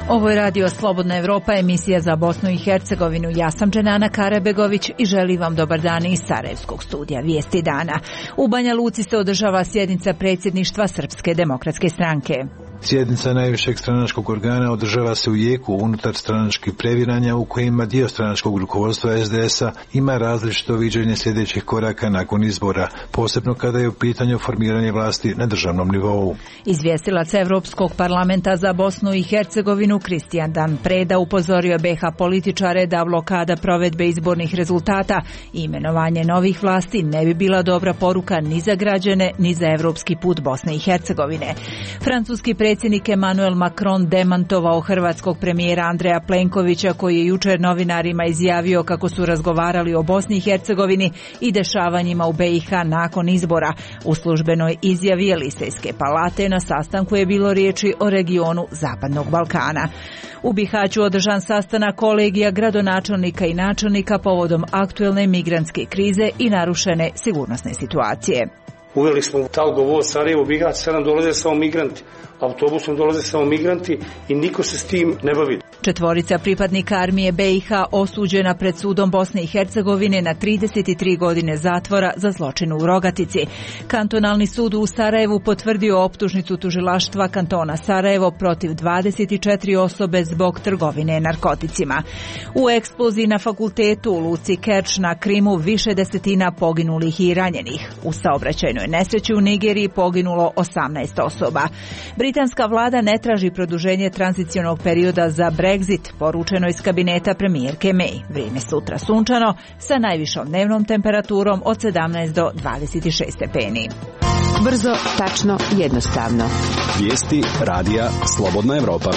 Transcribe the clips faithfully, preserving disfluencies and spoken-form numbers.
Ovo je Radio Slobodna Evropa, emisija za Bosnu i Hercegovinu. Ja sam Dženana Karabegović i želim vam dobar dan iz Sarajevskog studija Vijesti dana. U Banja Luci se održava sjednica predsjedništva Srpske demokratske stranke. Sjednica najvišeg stranačkog organa održava se u jeku unutar stranačkih previranja u kojima dio stranačkog rukovodstva es de es a ima različito viđenje sljedećih koraka nakon izbora, posebno kada je u pitanju formiranje vlasti na državnom nivou. Izvjestilac Evropskog parlamenta za Bosnu i Hercegovinu Kristijan Dan Preda upozorio be ha političare da blokada provedbe izbornih rezultata i imenovanje novih vlasti ne bi bila dobra poruka ni za građane ni za evropski put Bosne i Hercegovine. Francuski predsjednik Emmanuel Macron demantovao hrvatskog premijera Andreja Plenkovića koji je jučer novinarima izjavio kako su razgovarali o Bosni i Hercegovini i dešavanjima u be i ha nakon izbora. U službenoj izjavi Elizejske palate na sastanku je bilo riječi o regionu Zapadnog Balkana. U Bihaću održan sastanak kolegija gradonačelnika i načelnika povodom aktuelne migrantske krize i narušene sigurnosne situacije. Uveli smo Talgo voz Sarajevo Bihać, sad nam dolaze samo migranti. Autobusom dolaze samo migranti i niko se s tim ne bavi. Četvorica pripadnika armije be i ha osuđena pred sudom Bosne i Hercegovine na trideset tri godine zatvora za zločin u Rogatici. Kantonalni sud u Sarajevu potvrdio optužnicu tužilaštva kantona Sarajevo protiv dvadeset četiri osobe zbog trgovine narkoticima. U eksploziji na fakultetu u luci Kerč na Krimu više desetina poginulih i ranjenih. U saobraćajnoj nesreći u Nigeriji poginulo osamnaest osoba. Britanska vlada ne traži produženje tranzicionog perioda za Brexit, poručeno iz kabineta premijerke May. Vrijeme sutra sunčano sa najvišom dnevnom temperaturom od sedamnaest do dvadeset šest stepeni. Brzo, tačno, jednostavno. Vijesti radija Slobodna Evropa.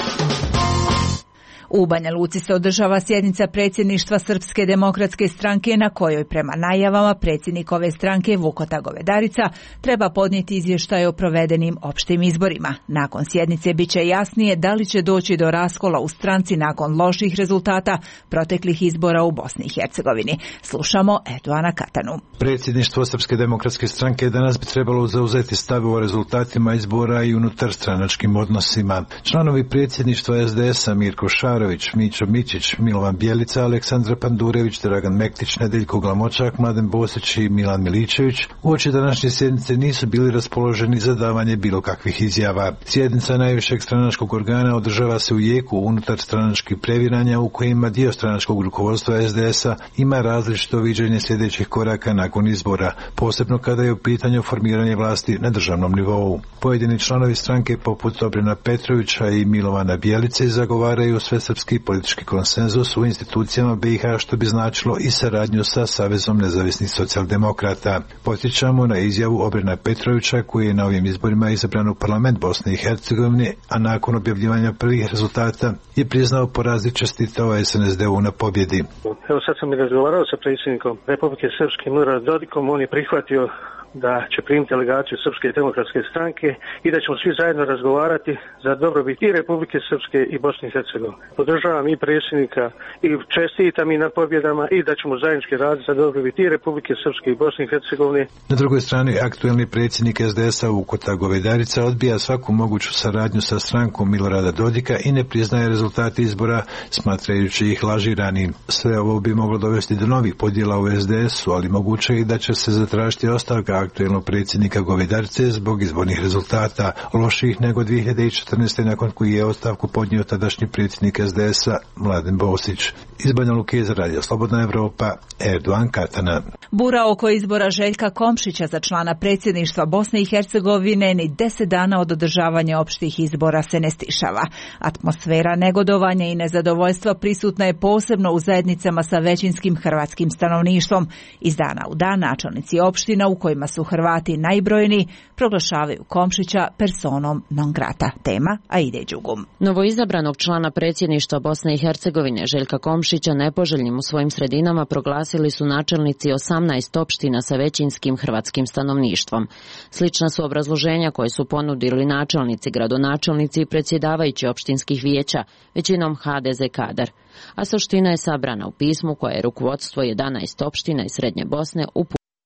U Banja Luci se održava sjednica predsjedništva Srpske demokratske stranke na kojoj prema najavama predsjednik ove stranke Vukota Govedarica treba podnijeti izvještaj o provedenim opštim izborima. Nakon sjednice bit će jasnije da li će doći do raskola u stranci nakon loših rezultata proteklih izbora u Bosni i Hercegovini. Slušamo Erdoana Katanu. Predsjedništvo Srpske demokratske stranke danas bi trebalo zauzeti stav o rezultatima izbora i unutar stranačkim odnosima. Članovi predsjedništva es de es a Mirko Šar, Mićo Mićić, Milovan Bjelica, Aleksandra Pandurević, Dragan Mektić, Nedeljko Glamočak, Mladen Bosić i Milan Miličević uoči današnje sjednice nisu bili raspoloženi za davanje bilo kakvih izjava. Sjednica najvišeg stranačkog organa održava se u jeku unutar stranačkih previranja u kojima dio stranačkog rukovodstva es de es a ima različito viđenje sljedećih koraka nakon izbora, posebno kada je u pitanju formiranje vlasti na državnom nivou. Pojedini članovi stranke poput Obrena Petrovića i Milovana Bjelice zagovaraju sve srpski politički konsenzus u institucijama be i ha, što bi značilo i saradnju sa Savezom nezavisnih socijaldemokrata. Podsjećamo na izjavu Obrena Petrovića koji je na ovim izborima izabran u parlament Bosne i Hercegovine, a nakon objavljivanja prvih rezultata je priznao poraz i čestitao es en es de u na pobjedi. Evo sad sam i razgovarao sa predsjednikom Republike Srpske Miloradom Dodikom, on je prihvatio da će primiti delegaciju Srpske demokratske stranke i da ćemo svi zajedno razgovarati za dobrobit i Republike Srpske i Bosne i Hercegovine. Podržavam i predsjednika i čestitam i na pobjedama i da ćemo zajednički raditi za dobrobit i Republike Srpske i Bosne i Hercegovine. Na drugoj strani aktuelni predsjednik es de es a Vukota Govedarica odbija svaku moguću saradnju sa strankom Milorada Dodika i ne priznaje rezultate izbora, smatrajući ih lažiranim. Sve ovo bi moglo dovesti do novih podjela u es de es u, ali moguće i da će se zatražiti ostavka aktuelnog predsjednika Govedarice zbog izbornih rezultata, loših nego dvije hiljade četrnaeste. nakon koji je ostavku podnio tadašnji predsjednik es de es a Mladen Bosić. Iz Banja Luke za Radio Slobodna Evropa, Erdoan Katana. Bura oko izbora Željka Komšića za člana predsjedništva Bosne i Hercegovine ni deset dana od održavanja opštih izbora se ne stišava. Atmosfera negodovanja i nezadovoljstva prisutna je posebno u zajednicama sa većinskim hrvatskim stanovništvom. Iz dana u dan načelnici opština u kojima su Hrvati najbrojniji proglašavaju Komšića personom non grata. Tema Aide Đugum. Novoizabranog člana predsjedništva Bosne i Hercegovine Željka Komšića nepoželjnim u svojim sredinama proglasili su načelnici osamnaest opština sa većinskim hrvatskim stanovništvom. Slična su obrazloženja koje su ponudili načelnici, gradonačelnici i predsjedavajući opštinskih vijeća, većinom ha de ze kadar. A suština je sabrana u pismu koje je rukovodstvo jedanaest opština iz Srednje Bosne uputilo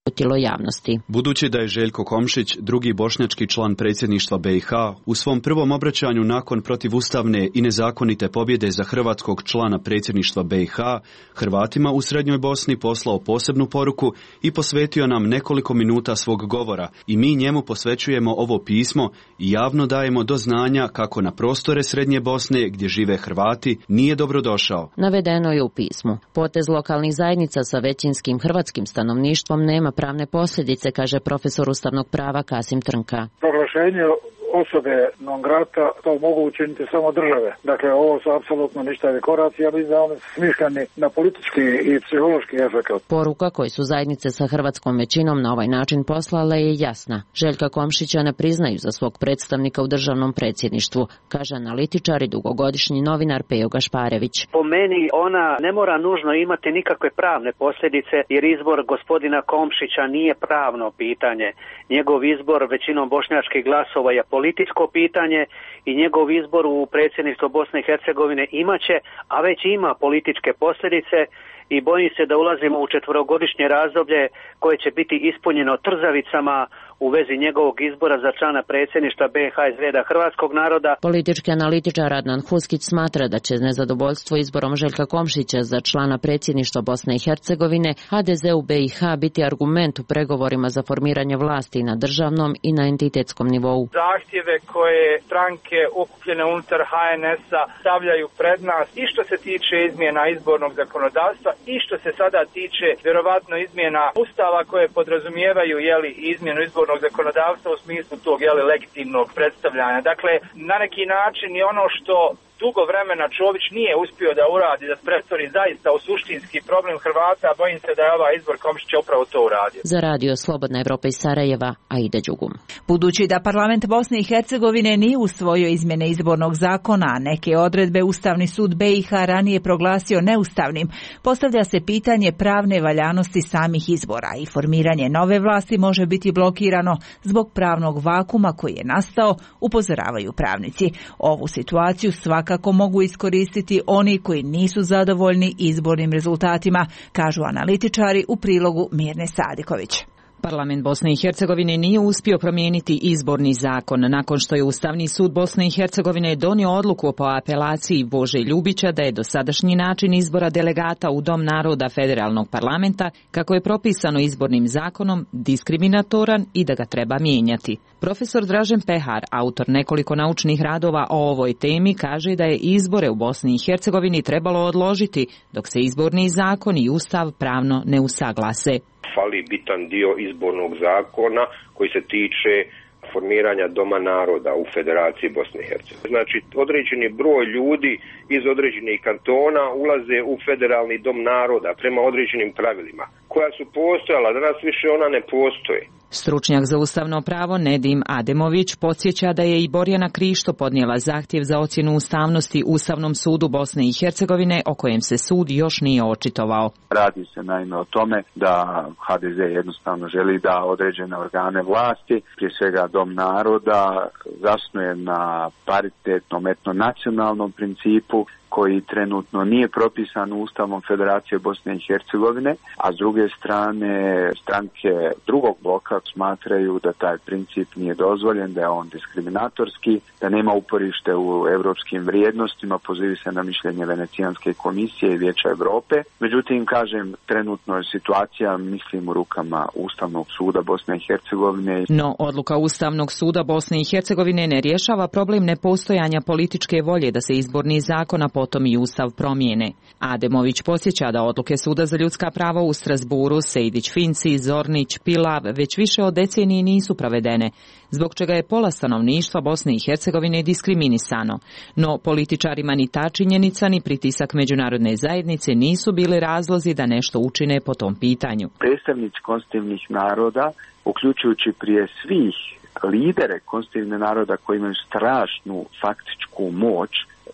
uputilo javnosti. Budući da je Željko Komšić, drugi bošnjački član predsjedništva B i H, u svom prvom obraćanju nakon protivustavne i nezakonite pobjede za hrvatskog člana predsjedništva B i H, Hrvatima u Srednjoj Bosni poslao posebnu poruku i posvetio nam nekoliko minuta svog govora i mi njemu posvećujemo ovo pismo i javno dajemo do znanja kako na prostore Srednje Bosne gdje žive Hrvati nije dobrodošao. Navedeno je u pismu. Potez lokalnih zajednica sa većinskim hrvatskim stanovništvom nema pravne posljedice, kaže profesor ustavnog prava Kasim Trnka. Proglašenje osobe non grata to mogu učiniti samo države. Dakle, ovo su apsolutno ništavi koraci, ja mislim da oni su smišljeni na politički i psihološki efekt. Poruka koju su zajednice sa hrvatskom većinom na ovaj način poslale je jasna. Željka Komšića ne priznaju za svog predstavnika u državnom predsjedništvu, kaže analitičar i dugogodišnji novinar Pejo Gašparević. Po meni ona ne mora nužno imati nikakve pravne posljedice, jer izbor gospodina Komšića nije pravno pitanje. Njegov izbor većinom bošnjačkih glasova je političko pitanje i njegov izbor u predsjedništvo Bosne i Hercegovine imaće, a već ima političke posljedice i bojim se da ulazimo u četvorogodišnje razdoblje koje će biti ispunjeno trzavicama u vezi njegovog izbora za člana predsjedništva B i H iz reda hrvatskog naroda. Politički analitičar Adnan Huskić smatra da će nezadovoljstvo izborom Željka Komšića za člana predsjedništva Bosne i Hercegovine H D Z u B i H biti argument u pregovorima za formiranje vlasti na državnom i na entitetskom nivou. Zahtjeve koje stranke okupljene unutar H N S-a stavljaju pred nas i što se tiče izmjena izbornog zakonodavstva i što se sada tiče vjerovatno izmjena ustava koje podrazumijevaju jeli, izmjenu izbornog zakonodavstva u smislu tog jeli, legitimnog predstavljanja. Dakle, na neki način je ono što dugo vremena Čović nije uspio da uradi, da pretvori zaista u suštinski problem Hrvata, bojim se da je ovaj izbor Komšića upravo to uradio. Za radio Slobodna Evropa iz Sarajeva, Aida Đugum. Budući da parlament Bosne i Hercegovine nije usvojio izmjene izbornog zakona, a neke odredbe Ustavni sud B i H ranije proglasio neustavnim, postavlja se pitanje pravne valjanosti samih izbora i formiranje nove vlasti može biti blokirano zbog pravnog vakuma koji je nastao, upozoravaju pravnici. Ovu situaciju svakako kako mogu iskoristiti oni koji nisu zadovoljni izbornim rezultatima, kažu analitičari u prilogu Mirne Sadiković. Parlament Bosne i Hercegovine nije uspio promijeniti izborni zakon nakon što je Ustavni sud Bosne i Hercegovine donio odluku po apelaciji Bože Ljubića da je dosadašnji način izbora delegata u Dom naroda federalnog parlamenta, kako je propisano izbornim zakonom, diskriminatoran i da ga treba mijenjati. Profesor Dražen Pehar, autor nekoliko naučnih radova o ovoj temi, kaže da je izbore u Bosni i Hercegovini trebalo odložiti dok se izborni zakon i ustav pravno ne usaglase. Fali bitan dio izbornog zakona koji se tiče formiranja Doma naroda u Federaciji Bosne i Hercegovine. Znači, određeni broj ljudi iz određenih kantona ulaze u Federalni Dom naroda prema određenim pravilima, koja su postojala, danas više ona ne postoje. Stručnjak za ustavno pravo Nedim Ademović podsjeća da je i Borjana Krišto podnijela zahtjev za ocjenu ustavnosti Ustavnom sudu Bosne i Hercegovine, o kojem se sud još nije očitovao. Radi se naime o tome da H D Z jednostavno želi da određene organe vlasti, prije svega Dom naroda, zasnuje na paritetnom etnonacionalnom principu koji trenutno nije propisan Ustavom Federacije Bosne i Hercegovine, a s druge strane stranke drugog bloka smatraju da taj princip nije dozvoljen, da je on diskriminatorski, da nema uporište u europskim vrijednostima, pozivi se na mišljenje Venecijanske komisije i Vijeća Europe. Međutim, kažem, trenutno je situacija, mislim, u rukama Ustavnog suda Bosne i Hercegovine. No, odluka Ustavnog suda Bosne i Hercegovine ne rješava problem nepostojanja političke volje da se izborni zakon, a potom i ustav promijene. Ademović podsjeća da odluke Suda za ljudska prava u Strasburu, Sejdić Finci, Zornić, Pilav već više od decenije nisu provedene, zbog čega je pola stanovništva Bosne i Hercegovine diskriminisano. No političarima ni ta činjenica ni pritisak međunarodne zajednice nisu bili razlozi da nešto učine po tom pitanju. Predstavnici konstitutivnih naroda, uključujući prije svih lidere konstitutivnih naroda koji imaju strašnu faktičku moć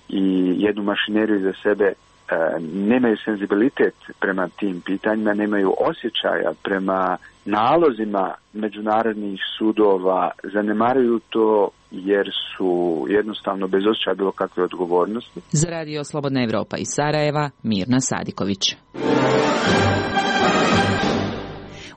i jednu mašineriju za sebe, e, nemaju senzibilitet prema tim pitanjima, nemaju osjećaja prema nalozima međunarodnih sudova, zanemaruju to jer su jednostavno bez osjećaja bilo kakve odgovornosti. Za radio Slobodna Evropa iz Sarajeva, Mirna Sadiković.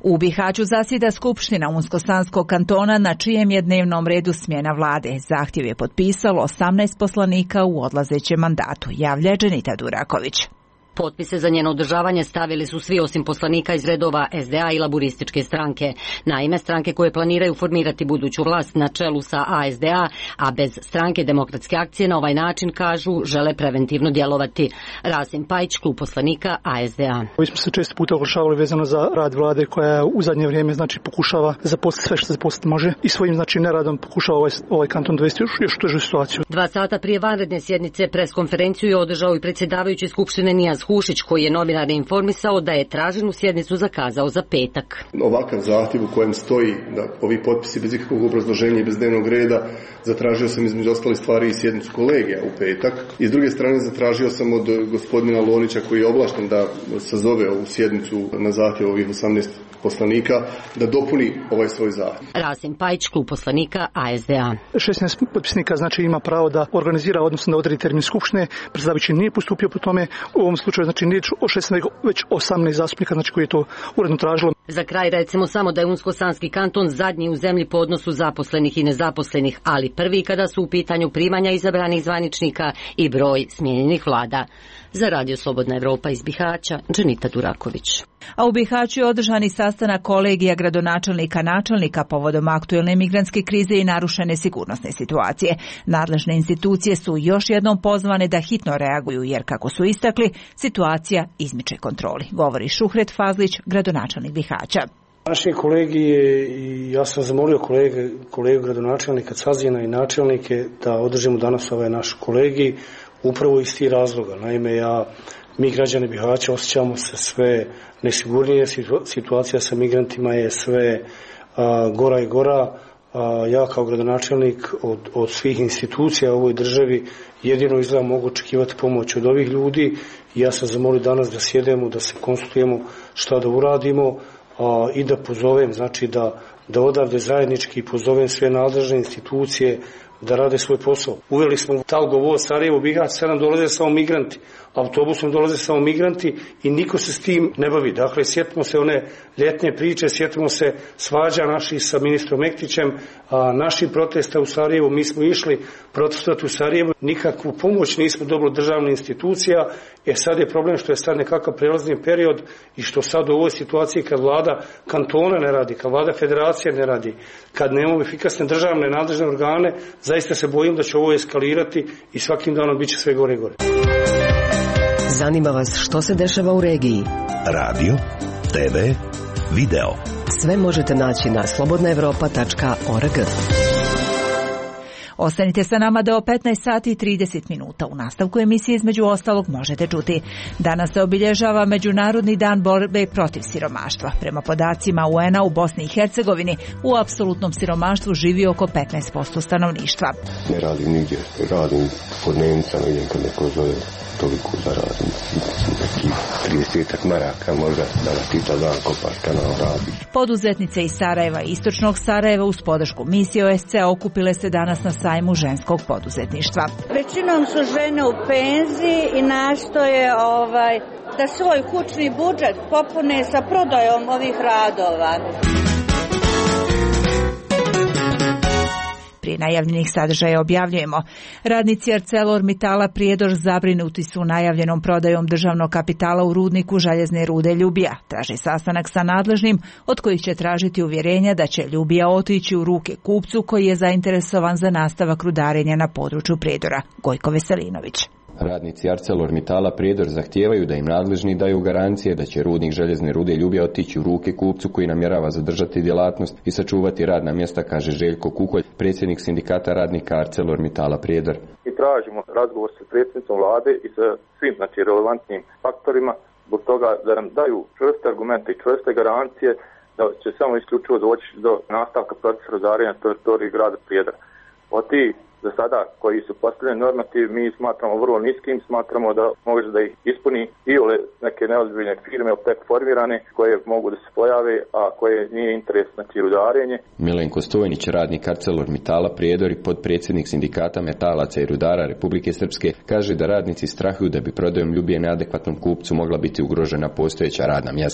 U Bihaću zasjeda Skupština Unsko-Sanskog kantona na čijem je dnevnom redu smjena vlade. Zahtjev je potpisalo osamnaest poslanika u odlazećem mandatu, javlja Dženita Duraković. Potpise za njeno održavanje stavili su svi osim poslanika iz redova es de a i laburističke stranke. Naime, stranke koje planiraju formirati buduću vlast na čelu sa a es de a, a bez stranke Demokratske akcije na ovaj način, kažu, žele preventivno djelovati. Rasim Pajić, klub poslanika a es de a. Mi smo se često puta oglašavali vezano za rad vlade koja u zadnje vrijeme znači pokušava zaposliti sve što zaposliti može i svojim znači neradom pokušava ovaj, ovaj kanton dovesti još, još u težu situaciju. Dva sata prije vanredne sjednice preskonferenciju je održao i predsjedavajući Skupštine Nijaz Hušić, koji je novinare informisao da je traženu sjednicu zakazao za petak. Ovakav zahtjev u kojem stoji da ovi potpisi bez ikakvog obrazloženja i bez dnevnog reda, zatražio sam između ostalih stvari i sjednicu kolegija u petak. I s druge strane zatražio sam od gospodina Lonića, koji je ovlašten da sazove ovu sjednicu na zahtjev ovih osamnaest poslanika, da dopuni ovaj svoj zahtjev. Rasim Pajić, klub poslanika a es de a. šesnaest potpisnika znači ima pravo da organizira, odnosno da odredi termin skupštine. Predsjedavajući nije postupio po tome. U ovom slučaju znači nije o šesnaest, već osamnaest zastupnika znači koji je to uredno tražilo. Za kraj recimo samo da je Unsko-Sanski kanton zadnji u zemlji po odnosu zaposlenih i nezaposlenih, ali prvi kada su u pitanju primanja izabranih zvaničnika i broj smijenjenih vlada. Za Radio Slobodna Evropa iz Bihaća, Dženita Duraković. A u Bihaću je održani sastanak kolegija gradonačelnika načelnika povodom aktuelne migrantske krize i narušene sigurnosne situacije. Nadležne institucije su još jednom pozvane da hitno reaguju jer, kako su istakli, situacija izmiče kontroli, govori Šuhret Fazlić, gradonačelnik Bihaća. Naši kolegi je, i ja sam zamolio kolege, kolegu gradonačelnika Cazina i načelnike da održimo danas ovaj naš kolegij upravo iz tih razloga. Naime, ja, mi građani Bihaća osjećamo se sve nesigurnije, situacija sa migrantima je sve a, gora i gora. A, ja kao gradonačelnik od, od svih institucija u ovoj državi jedino izgleda mogu očekivati pomoć od ovih ljudi i ja sam zamolio danas da sjedemo, da se konsultujemo šta da uradimo a, i da pozovem, znači da, da odavde zajednički pozovem sve nadležne institucije da rade svoj posao. Uveli smo Talgo voz Sarajevo Bihać, sad nam dolaze samo migranti. Autobusom dolaze samo migranti i niko se s tim ne bavi. Dakle, sjetimo se one ljetne priče, sjetimo se svađa naših sa ministrom Mektićem, a naši protesta u Sarajevu, mi smo išli protestovati u Sarajevu, nikakvu pomoć nismo dobili državne institucija, e sad je problem što je sad nekakav prelazni period i što sad u ovoj situaciji kad vlada kantona ne radi, kad vlada federacije ne radi, kad nemamo efikasne državne nadležne organe, zaista se bojim da će ovo eskalirati i svakim danom bit će sve gore i gore. Zanima vas što se dešava u regiji? Radio, te ve, video. Sve možete naći na slobodna evropa tačka org. Ostanite sa nama do petnaest sati i trideset minuta. U nastavku emisije između ostalog možete čuti. Danas se obilježava Međunarodni dan borbe protiv siromaštva. Prema podacima u en a u Bosni i Hercegovini u apsolutnom siromaštvu živi oko petnaest posto stanovništva. Ne radim nigdje, radim kod Nemca, ne idem kad neko zove, toliko zaradim, neki tridesetak maraka možda da nas pita dan kopaš kanal radi. Poduzetnice iz Sarajeva i istočnog Sarajeva uz podršku misije o es ce okupile se danas na sajmu ženskog poduzetništva. Većinom su žene u penziji i nastoje ovaj, da svoj kućni budžet popune sa prodajom ovih radova. Prije najavljenih sadržaja objavljujemo. Radnici ArcelorMittala Prijedor zabrinuti su najavljenom prodajom državnog kapitala u rudniku željezne rude Ljubija. Traže sastanak sa nadležnim od kojih će tražiti uvjerenja da će Ljubija otići u ruke kupcu koji je zainteresovan za nastavak rudarenja na području Prijedora. Gojko Veselinović. Radnici ArcelorMittala Prijedor zahtijevaju da im nadležni daju garancije da će rudnik željezne rude Ljubija otići u ruke kupcu koji namjerava zadržati djelatnost i sačuvati radna mjesta, kaže Željko Kukolj, predsjednik sindikata radnika ArcelorMittala Prijedor. Mi tražimo razgovor sa predsjednicom vlade i sa svim znači, relevantnim faktorima zbog toga da nam daju čvrste argumente i čvrste garancije da će samo isključivo doći do nastavka procesa rudarenja na teritoriji grada Prijedora. Od tih za sada koji su postavljeni normativ mi smatramo vrlo niskim, smatramo da može da ih ispuni i ove neke neozbiljne firme opet formirane koje mogu da se pojave, a koje nije interes znači rudarenje. Milenko Stojnić, radnik ArcelorMittala Prijedor i podpredsjednik sindikata metalaca i rudara Republike Srpske, kaže da radnici strahuju da bi prodajom Ljubije neadekvatnom kupcu mogla biti ugrožena postojeća radna mjesta.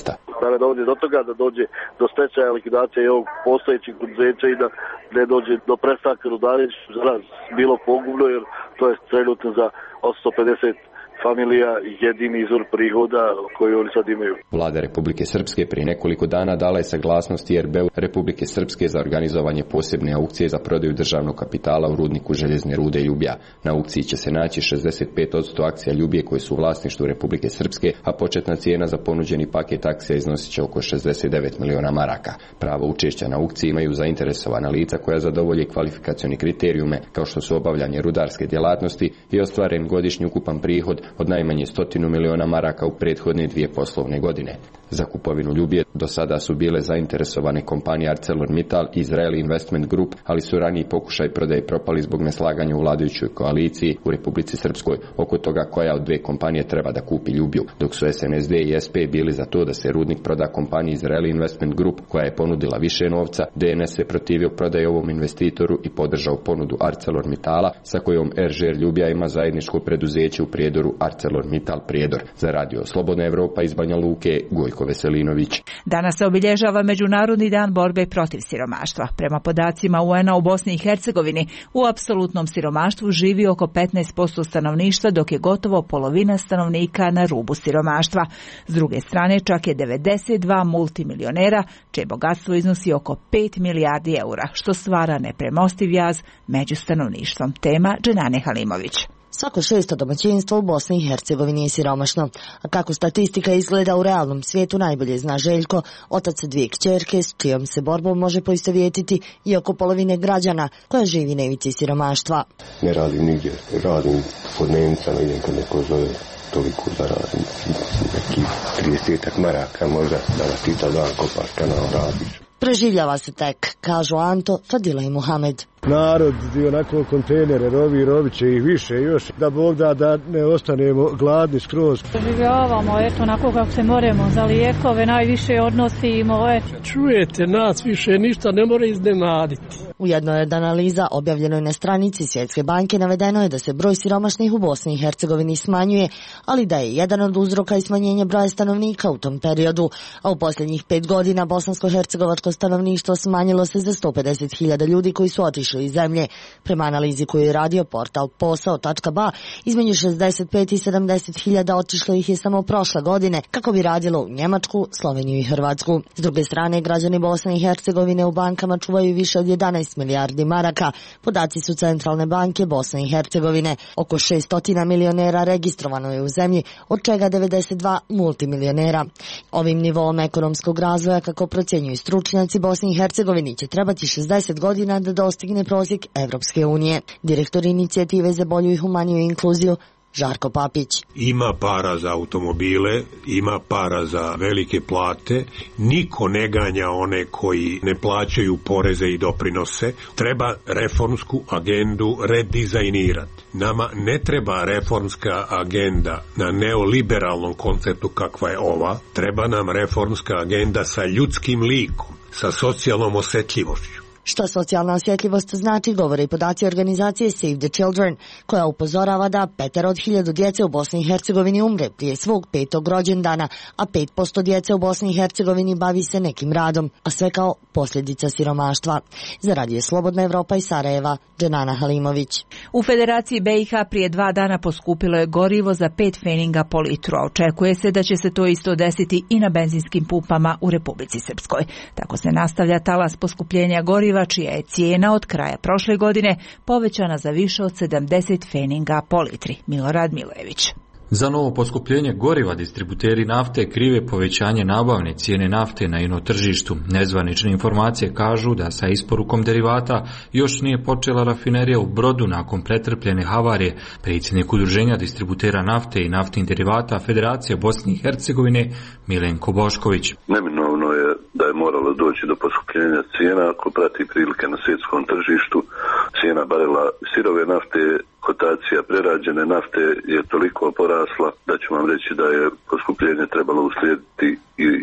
da ne dođe do toga, da dođe do stečaja, likvidacije ovog postojećeg poduzeća i da ne dođe do prestanka rudarenja za nas bilo pogubno, jer to je trenutno za osamsto pedeset familija jedini izvor prihoda koji oni sad imaju. Vlada Republike Srpske prije nekoliko dana dala je saglasnost I R B-u Republike Srpske za organizovanje posebne aukcije za prodaju državnog kapitala u rudniku željezne rude Ljubija. Na aukciji će se naći šezdeset pet posto akcija Ljubije koje su u vlasništvu Republike Srpske, a početna cijena za ponuđeni paket akcija iznosit će oko šezdeset devet miliona maraka. Pravo učešća na aukciji imaju zainteresovana lica koja zadovolje kvalifikacioni kriterijume kao što su obavljanje rudarske djelatnosti i ostvaren godišnji ukupan prihod od najmanje stotinu miliona maraka u prethodne dvije poslovne godine. Za kupovinu Ljubije do sada su bile zainteresovane kompanije ArcelorMittal i Israeli Investment Group, ali su raniji pokušaj prodaje propali zbog neslaganja u vladajućoj koaliciji u Republici Srpskoj oko toga koja od dve kompanije treba da kupi Ljubiju, dok su S N S D i S P bili za to da se rudnik proda kompaniji Israeli Investment Group koja je ponudila više novca. D N S se protivio prodaji ovom investitoru i podržao ponudu ArcelorMittala sa kojom R Ž R Ljubija ima zajedničko preduzeće u Prijedoru ArcelorMittal Prijedor. Za radio Slobodna Evropa iz Banja Luke, Gojko Veselinović. Danas se obilježava Međunarodni dan borbe protiv siromaštva. Prema podacima U N-a u Bosni i Hercegovini, u apsolutnom siromaštvu živi oko petnaest posto stanovništva, dok je gotovo polovina stanovnika na rubu siromaštva. S druge strane, čak je devedeset dva multimilionera, čije bogatstvo iznosi oko pet milijardi eura, što stvara nepremostiv jaz među stanovništvom. Tema Dženane Halimović. Svako šesto domaćinstvo u Bosni i Hercegovini je siromašno. A kako statistika izgleda u realnom svijetu najbolje zna Željko, otac dvije kćerke s čijom se borbom može poistovjetiti i oko polovine građana koja živi na ivici siromaštva. Ne radim nigdje, radim pod Nemcama, idem kad neko zove, toliko zaradim, neki tridesetak maraka možda, da vas pita dan kopaš kanal radiš. Preživljava se tek, kažu Anto, Fadila i Muhamed. Narod i onako kontejnere rovi, rovit će ih više još, da Bog da da ne ostanemo gladni skroz. Preživljavamo, eto, onako kako se moremo, za lijekove najviše odnosimo, eto. Čujete, nas više ništa ne mora iznenaditi. U jednoj od analiza objavljenoj na stranici Svjetske banke navedeno je da se broj siromašnih u Bosni i Hercegovini smanjuje, ali da je jedan od uzroka i smanjenje broja stanovnika u tom periodu, a u posljednjih pet godina bosansko-hercegovačko stanovništvo smanjilo se za sto pedeset hiljada ljudi koji su otišli iz zemlje. Prema analizi koju je radio portal posao tačka ba, između šezdeset pet i sedamdeset hiljada otišlo ih je samo prošle godine, kako bi radilo u Njemačku, Sloveniju i Hrvatsku. S druge strane, građani Bosne i Hercegovine u bankama čuvaju više od jedanaest milijardi maraka. Podaci su Centralne banke Bosne i Hercegovine. Oko šessto milionera registrovano je u zemlji, od čega devedeset dva multimilionera. Ovim nivom ekonomskog razvoja, kako procjenjuju stručnjaci, Bosni i Hercegovini će trebati šezdeset godina da dostigne prosjek Evropske unije. Direktor inicijative za bolju i humaniju inkluziju Žarko Papić. Ima para za automobile, ima para za velike plate, niko ne ganja one koji ne plaćaju poreze i doprinose, treba reformsku agendu redizajnirati. Nama ne treba reformska agenda na neoliberalnom konceptu kakva je ova, treba nam reformska agenda sa ljudskim likom, sa socijalnom osjetljivošću. Što socijalna osjetljivost znači, govore i podaci organizacije Save the Children, koja upozorava da petero od hiljadu djece u Bosni i Hercegovini umre prije svog petog rođendana, a pet posto djece u Bosni i Hercegovini bavi se nekim radom, a sve kao posljedica siromaštva. Za Radio Slobodna Evropa iz Sarajeva, Dženana Halimović. U Federaciji B i H prije dva dana poskupilo je gorivo za pet feninga po litru, a očekuje se da će se to isto desiti i na benzinskim pumpama u Republici Srpskoj. Tako se nastavlja talas poskupljenja goriva, čija je cijena od kraja prošle godine povećana za više od sedamdeset feninga po litri. Milorad Milojević. Za novo poskupljenje goriva distributeri nafte krive povećanje nabavne cijene nafte na ino tržištu. Nezvanične informacije kažu da sa isporukom derivata još nije počela rafinerija u Brodu nakon pretrpljene havarije. Predsjednik Udruženja distributera nafte i naftnih derivata Federacije Bosne i Hercegovine Milenko Bošković. Neminovno je da je moralo doći do poskupljenja cijena ako prati prilike na svjetskom tržištu. Cijena barela sirove nafte, kotacija prerađene nafte je toliko porasla da ću vam reći da je poskupljenje trebalo uslijediti i po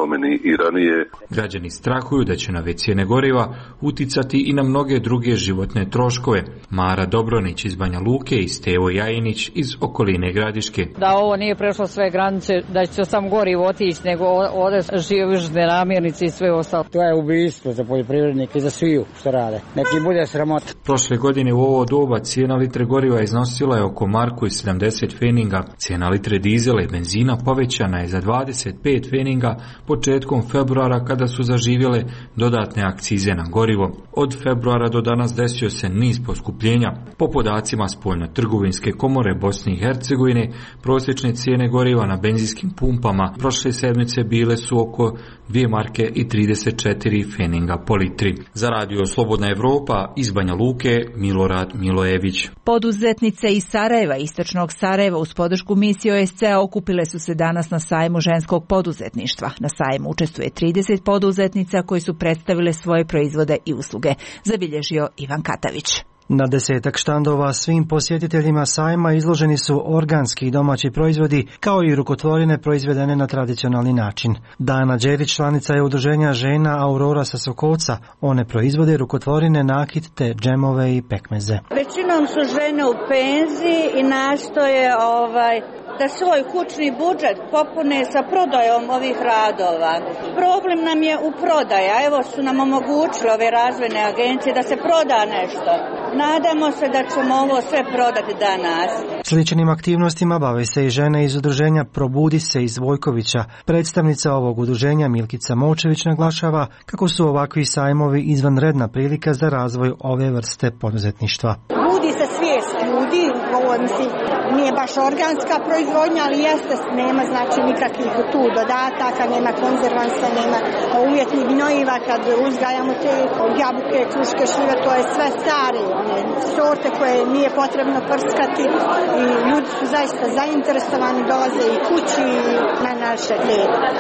meni i ranije. Građani strahuju da će nove cijene goriva uticati i na mnoge druge životne troškove. Mara Dobronić iz Banja Luke i Stevo Jajinić iz okoline Gradiške. Da ovo nije prešlo sve granice, da će sam gorivo otići, nego ovdje žive namirnice i sve ostalo. To je ubijstvo za poljoprivrednike i za sviju što rade. Neki bude sramota. Prošle godine u ovo doba cijena litre goriva iznosila je oko marku i sedamdeset feninga. Cijena litre dizela i benzina povećana je za dvadeset pet feninga početkom februara kada su zaživjele dodatne akcize na gorivo. Od februara do danas desio se niz poskupljenja. Po podacima Spoljno-trgovinske komore Bosne i Hercegovine, prosječne cijene goriva na benzinskim pumpama prošle sedmice bile su oko dvije marke i trideset četiri feninga po litri. Za radio Slobodna Evropa iz Banja Luke, Milorad Milojević. Poduzetnice iz Sarajeva, istočnog Sarajeva, uz podršku misije O S C A okupile su se danas na sajmu ženskog poduzetništva. Na sajmu učestvuje trideset poduzetnica koji su predstavile svoje proizvode i usluge, zabilježio Ivan Katavić. Na desetak štandova svim posjetiteljima sajma izloženi su organski i domaći proizvodi, kao i rukotvorine proizvedene na tradicionalni način. Dana Đerić članica je udruženja žena Aurora sa Sokovca. One proizvode rukotvorine, nakit te džemove i pekmeze. Većinom su žene u penziji i nastoje ovaj, da svoj kućni budžet popune sa prodajom ovih radova. Problem nam je u prodaja. Evo su nam omogućile ove razvojne agencije da se proda nešto. Nadamo se da ćemo ovo sve prodati danas. Sličnim aktivnostima bave se i žene iz udruženja Probudi se iz Vojkovića. Predstavnica ovog udruženja Milkica Močević naglašava kako su ovakvi sajmovi izvanredna prilika za razvoj ove vrste poduzetništva. Budi se svijest ljudi, ovo mislim nije baš organska proizvodnja, ali jeste, nema znači nikakvih tu dodataka, nema konzervansa, nema umjetnih gnojiva. Kad uzgajamo te jabuke, kruške, šljive, to je sve stare one sorte koje nije potrebno prskati i ljudi su zaista zainteresovani, dolaze i kući na naše te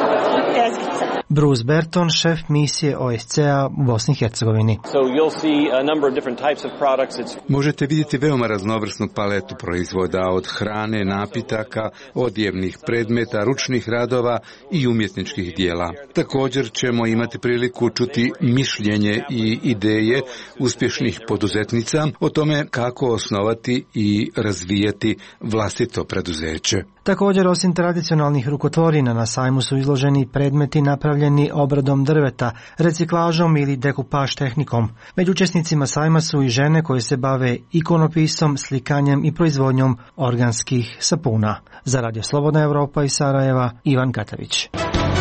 ezgice. Bruce Berton, šef misije O S C A u Bosni i Hercegovini. Možete vidjeti veoma raznovrsnu paletu proizvoda, od hrane, napitaka, odjevnih predmeta, ručnih radova i umjetničkih dijela. Također ćemo imati priliku čuti mišljenje i ideje uspješnih poduzetnica o tome kako osnovati i razvijati vlastito preduzeće. Također, osim tradicionalnih rukotvorina, na sajmu su izloženi predmeti napravljeni obradom drveta, reciklažom ili dekupaž tehnikom. Među učesnicima sajma su i žene koje se bave ikonopisom, slikanjem i proizvodnjom organskih sapuna. Za Radio Slobodna Evropa iz Sarajeva, Ivan Katavić.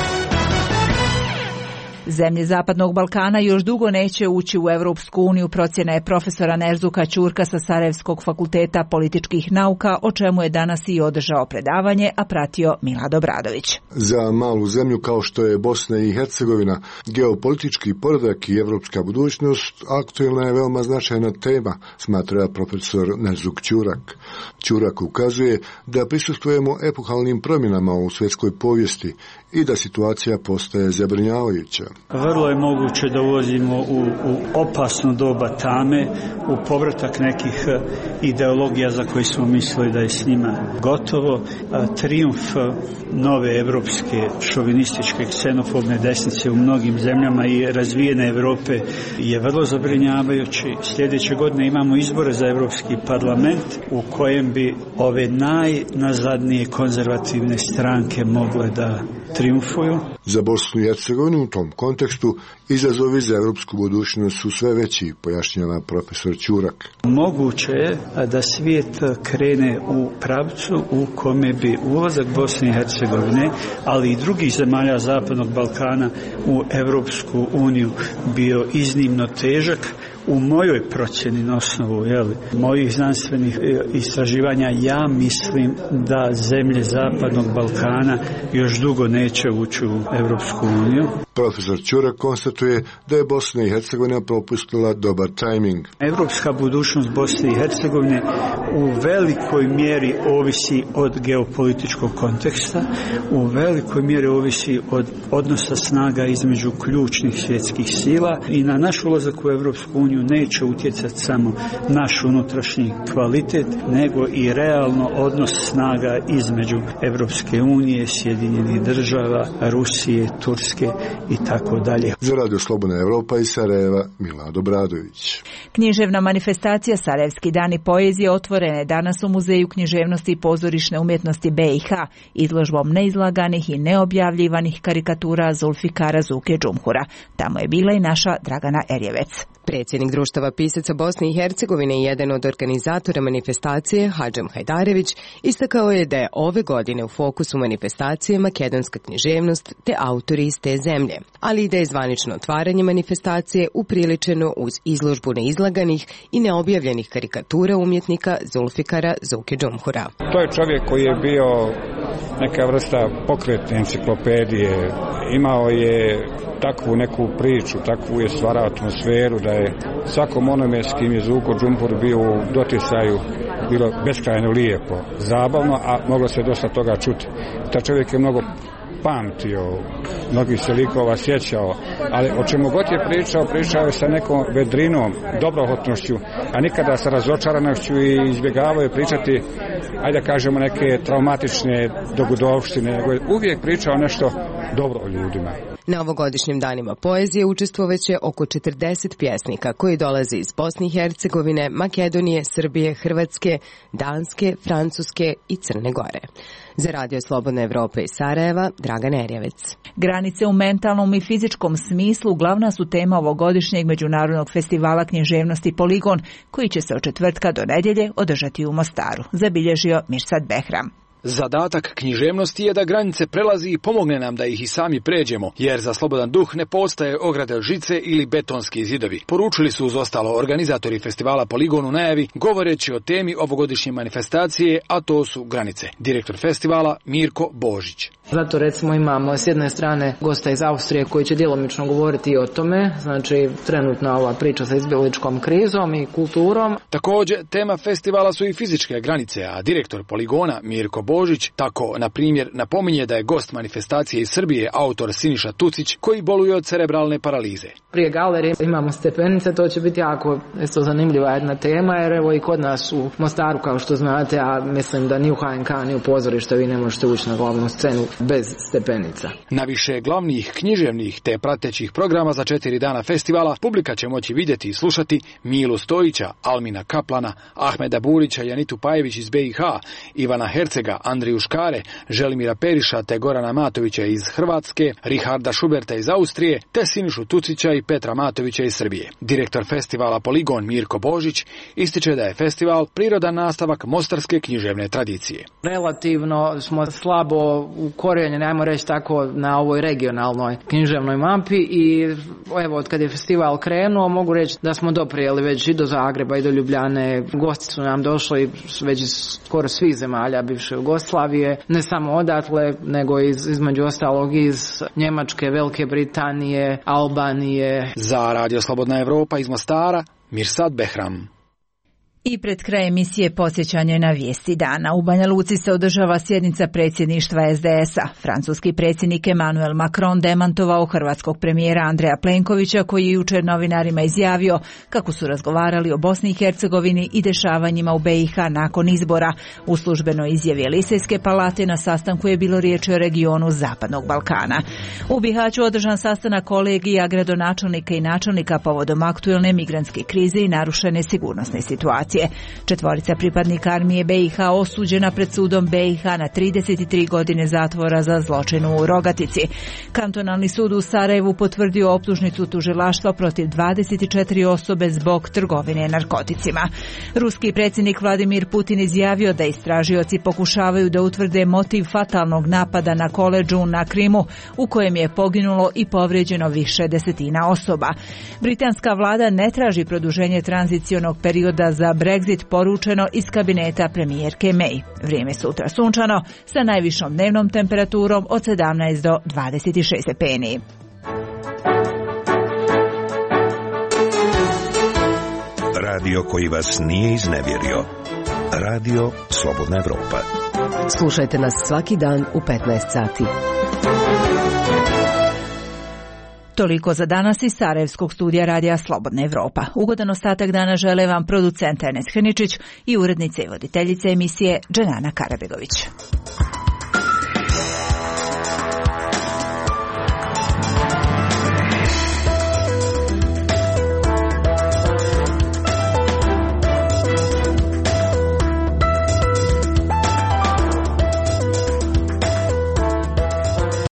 Zemlje Zapadnog Balkana još dugo neće ući u Europsku uniju, procjena je profesora Nerzuka Ćurka sa Sarajevskog fakulteta političkih nauka, o čemu je danas i održao predavanje, a pratio Milad Obradović. Za malu zemlju kao što je Bosna i Hercegovina, geopolitički poredak i evropska budućnost aktuelna je veoma značajna tema, smatra profesor Nerzuk Ćurak. Ćurak ukazuje da prisustvujemo epohalnim promjenama u svjetskoj povijesti i da situacija postaje zabrinjavajuća. Vrlo je moguće da ulazimo u, u opasno doba tame, u povratak nekih ideologija za koje smo mislili da je s njima gotovo. Trijumf nove evropske šovinističke ksenofobne desnice u mnogim zemljama i razvijene Europe je vrlo zabrinjavajući. Sljedeće godine imamo izbore za Europski parlament u kojem bi ove najnazadnije konzervativne stranke mogle da triumfuju. Za Bosnu i Hercegovinu u tom kontekstu izazovi za evropsku budućnost su sve veći, pojašnjava profesor Ćurak. Moguće je da svijet krene u pravcu u kome bi ulazak Bosne i Hercegovine, ali i drugih zemalja Zapadnog Balkana u Evropsku uniju bio iznimno težak. U mojoj procjeni na osnovu jeli, mojih znanstvenih istraživanja ja mislim da zemlje Zapadnog Balkana još dugo neće ući u Europsku uniju. Profesor Ćurak konstatuje da je Bosna i Hercegovina propustila dobar tajming. Evropska budućnost Bosne i Hercegovine u velikoj mjeri ovisi od geopolitičkog konteksta, u velikoj mjeri ovisi od odnosa snaga između ključnih svjetskih sila i na naš ulazak u Evropsku uniju neće utjecati samo naš unutrašnji kvalitet, nego i realno odnos snaga između Evropske unije, Sjedinjenih država, Rusije, Turske i tako dalje. Za Radio Slobodna Evropa iz Sarajeva, Milado Bradović. Književna manifestacija Sarajevski dani poezije otvorene danas u Muzeju književnosti i pozorišne umjetnosti B i H izložbom neizlaganih i neobjavljivanih karikatura Zulfikara Zuke Džumhura. Tamo je bila i naša Dragana Erjevec. Predsjednik Društava pisaca Bosne i Hercegovine i jedan od organizatora manifestacije, Hadžem Hajdarević, istakao je da je ove godine u fokusu manifestacije makedonska književnost te autori iz te zemlje, ali i da je zvanično otvaranje manifestacije upriličeno uz izložbu neizlaganih i neobjavljenih karikatura umjetnika Zulfikara Zuke Džumhura. To je čovjek koji je bio neka vrsta pokretne enciklopedije, imao je takvu neku priču, takvu je stvarao atmosferu da je svakom onome s kim je Zuko Džumhur bio u doticaju bilo beskrajno lijepo, zabavno, a moglo se dosta toga čuti. Ta čovjek je mnogo pamtio, mnogi se likova sjećao, ali o čemu god je pričao, pričao je sa nekom vedrinom, dobrohotnošću, a nikada sa razočaranošću i izbjegavao je pričati, ajde da kažemo, neke traumatične dogodovštine, nego je uvijek pričao nešto dobro o ljudima. Na ovogodišnjim danima poezije učestvovaće oko četrdeset pjesnika koji dolaze iz Bosne i Hercegovine, Makedonije, Srbije, Hrvatske, Danske, Francuske i Crne Gore. Za Radio Slobodna Evropa iz Sarajeva, Dragana Erjevec. Granice u mentalnom i fizičkom smislu glavna su tema ovogodišnjeg međunarodnog festivala književnosti Poligon, koji će se od četvrtka do nedjelje održati u Mostaru, zabilježio Mirsad Behram. Zadatak književnosti je da granice prelazi i pomogne nam da ih i sami pređemo, jer za slobodan duh ne postaje ograde žice ili betonski zidovi. Poručili su uz ostalo organizatori festivala Poligon u najavi, govoreći o temi ovogodišnje manifestacije, a to su granice. Direktor festivala Mirko Božić. Zato recimo imamo s jedne strane gosta iz Austrije koji će djelomično govoriti o tome, znači trenutna ova priča sa izbjegličkom krizom i kulturom. Također, tema festivala su i fizičke granice, a direktor Poligona Mirko Božić tako, na primjer, napominje da je gost manifestacije iz Srbije autor Siniša Tucić koji boluje od cerebralne paralize. Prije galerije imamo stepenice, to će biti jako isto zanimljiva jedna tema, jer evo i kod nas u Mostaru, kao što znate, a mislim da ni u H N K ni u pozorište vi ne možete ući na glavnu scenu bez stepenica. Na više glavnih književnih te pratećih programa za četiri dana festivala publika će moći vidjeti i slušati Milu Stojića, Almina Kaplana, Ahmeda Burića, Janitu Pajević iz B i H, Ivana Hercega, Andriju Škare, Želimira Periša te Gorana Matovića iz Hrvatske, Richarda Šuberta iz Austrije te Sinišu Tucića i Petra Matovića iz Srbije. Direktor festivala Poligon Mirko Božić ističe da je festival prirodan nastavak mostarske književne tradicije. Relativno smo slabo ukorijenjeni, ajmo reći tako, na ovoj regionalnoj književnoj mapi i evo, od kad je festival krenuo, mogu reći da smo doprijeli već i do Zagreba i do Ljubljane. Gosti su nam došli već iz skoro svih zemalja bivše Jugoslavije, ne samo odatle, nego iz, između ostalog iz Njemačke, Velike Britanije, Albanije. Za Radio Slobodna Evropa iz Mostara, Mirsad Behram. I pred kraj emisije podsjećanje na vijesti dana. U Banja Luci se održava sjednica predsjedništva S D S-a. Francuski predsjednik Emmanuel Macron demantovao hrvatskog premijera Andreja Plenkovića, koji je jučer novinarima izjavio kako su razgovarali o Bosni i Hercegovini i dešavanjima u B i H nakon izbora. U službenoj izjavi Elisejske palate na sastanku je bilo riječi o regionu Zapadnog Balkana. U Bihaću održan sastanak kolegija gradonačelnika i načelnika povodom aktuelne migrantske krize i narušene sigurnosne situacije. Četvorica pripadnika armije B i H osuđena pred sudom B i H na trideset tri godine zatvora za zločin u Rogatici. Kantonalni sud u Sarajevu potvrdio optužnicu tužilaštva protiv dvadeset četiri osobe zbog trgovine narkoticima. Ruski predsjednik Vladimir Putin izjavio da istražioci pokušavaju da utvrde motiv fatalnog napada na koledžu na Krimu, u kojem je poginulo i povrijeđeno više desetina osoba. Britanska vlada ne traži produženje tranzicionog perioda za Brexit, poručeno iz kabineta premijerke May. Vrijeme sutra sunčano sa najvišom dnevnom temperaturom od sedamnaest do dvadeset šest stepeni. Radio koji vas nije iznevjerio. Radio Slobodna Evropa. Slušajte nas svaki dan u petnaest sati. Toliko za danas iz Sarajevskog studija Radija Slobodna Evropa. Ugodan ostatak dana žele vam producent Enes Hrničić i urednica i voditeljica emisije Dženana Karabegović.